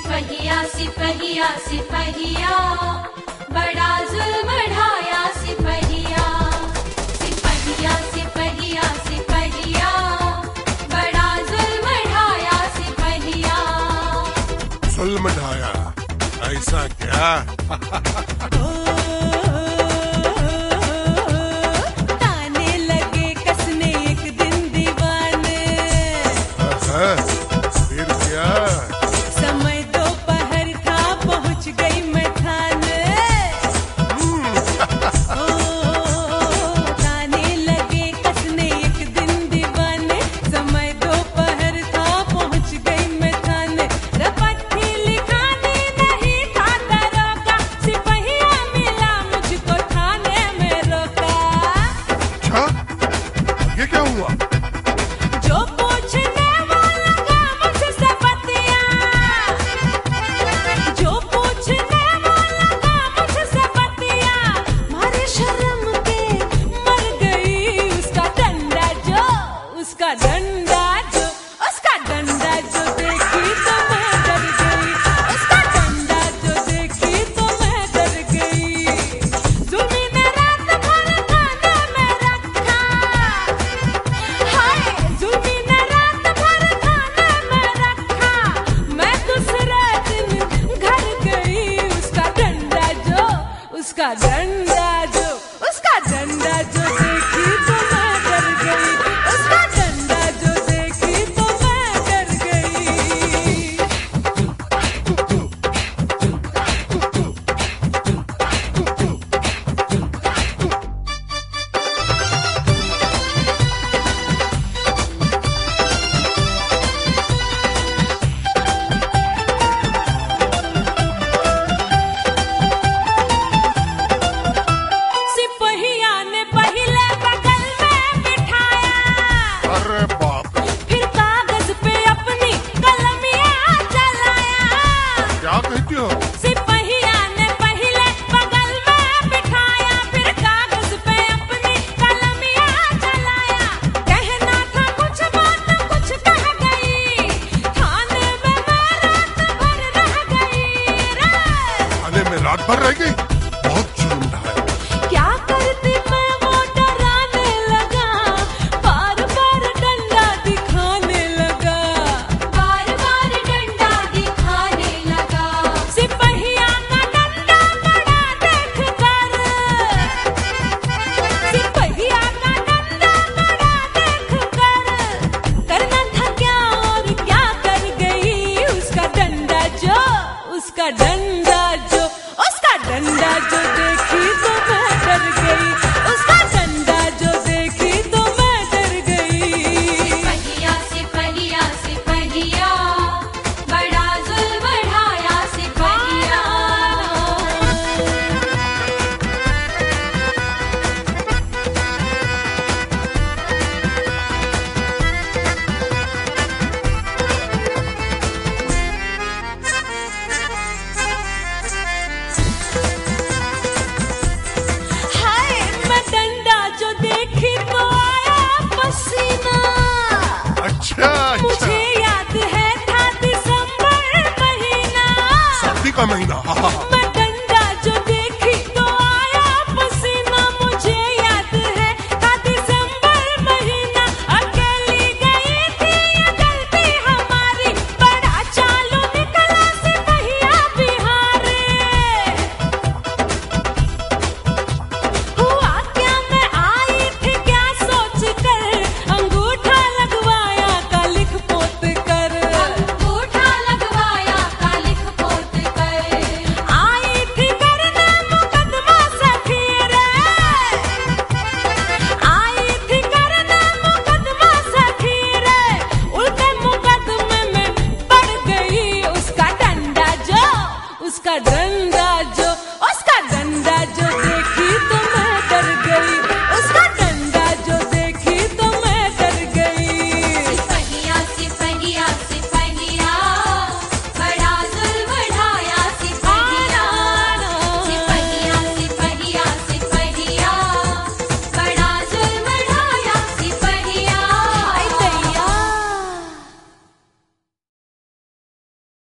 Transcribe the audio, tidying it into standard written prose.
सिपहिया सिपहिया सिपहिया बड़ा जुल्म ढाया सिपहिया सिपहिया सिपहिया सिपहिया बड़ा जुल्म ढाया सिपहिया। जुल्म ढाया ऐसा क्या? ताने लगे कसने एक दिन दीवाने। फिर क्या? समय दोपहर था पहुंच गई मैं थाने। ताने लगे कसने एक दिन दीवाने। समय दोपहर था पहुंच गई मैं थाने। रपट्टी लिखाने नहीं था दरोगा। सिपहिया मिला मुझको थाने में रोका। अच्छा, ये क्या हुआ? जो पूछने वो लगा मुझसे बतिया। जो पूछने वो लगा मुझसे बतिया। मारे शर्म के मर गई। उसका डंडा जो उसका डंडा जो उसका डंडा जो देखी तो मैं डर गई। उसका डंडा जो देखी तो मैं डर गई। जुल्मी ने रात भर खाने में रखा। हाय जुल्मी ने रात भर खाने में रखा। मैं दूसरे दिन घर गई। उसका डंडा जो उसका डंडा जो उसका डंडा जो